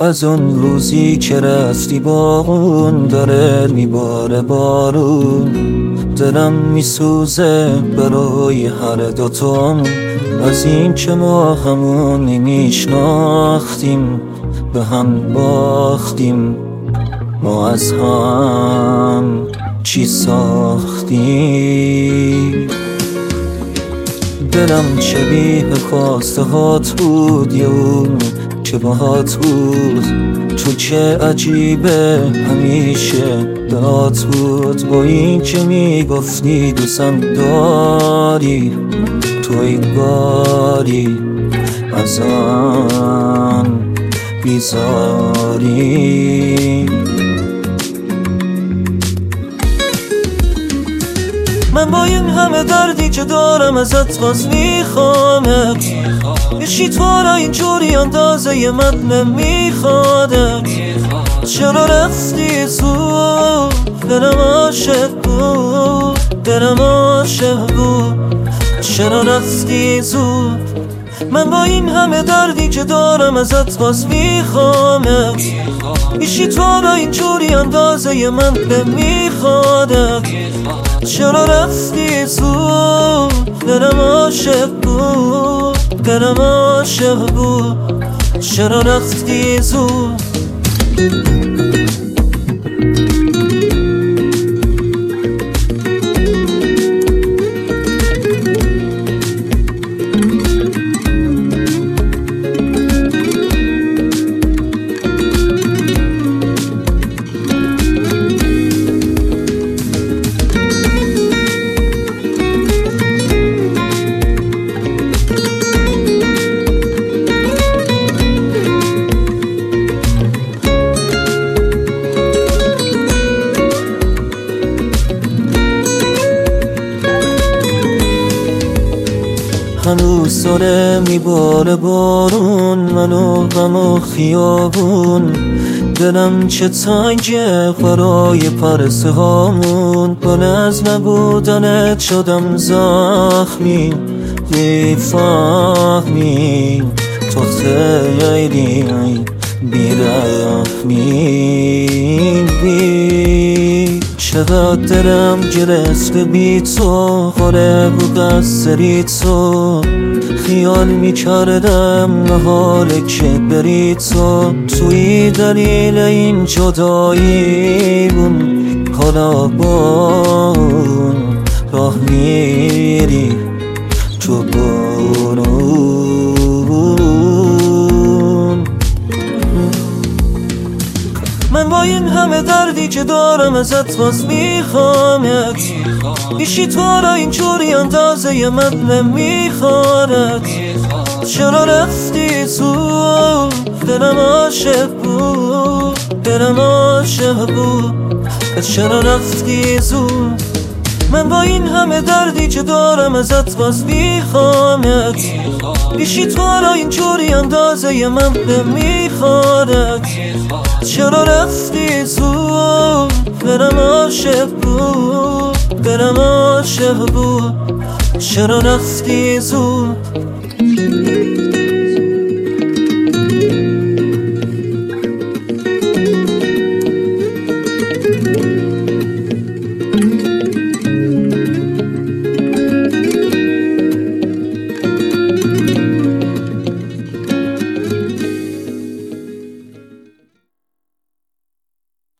از اون روزی که رفتی با اون داره میباره بارون، دلم میسوزه برای هر دوتامون. از این که ما همون نمیشناختیم به هم باختیم، ما از هم چی ساختیم. دلم شبیه خواسته هات بود یه اون که باهات بود، تو چه عجیبه همیشه دات بود. با این که میگفتی دوستم داری، تو انگاری ازم بیزاری. من با این همه دردی که دارم ازت باز میخوامت، بشی تو را اینجوری اندازه من نمیخوادم. چرا رفتی زود؟ دلم عاشق بود، دلم عاشق بود. چرا رفتی زود؟ من با این همه دردی که دارم ازت باز میخوامت، بشی تو را اینجوری اندازه من نمیخوادم. چرا رفتی زود؟ دلم عاشق بود، دلم عاشق بود. چرا رفتی زود؟ هنوز داره میباره بارون، منو غم و خیابون. دلم چه تنگه برای پرسه هامون، بل از نبودنت شدم زخمی. میفهمی تو خیلی بیرحمی. چقدر دلم گرفته بی تو، خوره بود از سری تو. خیال میکردم نهاره که بری تو، توی دلیل این جدایی بون. حالا با اون راه میری تو بارون. من با این همه دردی که دارم ازت باز میخوامت، بیشی تو را اینجوری اندازه من نمیخوادت. چرا رفتی زود؟ دلم عاشق بود، دلم عاشق بود. چرا رفتی زود؟ من با این همه دردی که دارم ازت باز میخوامت، بیشی تو را اینجوری اندازه من نمیخوادت. چرا رفتی زود؟ دلم عاشق بود، دلم عاشق بود. چرا رفتی زود؟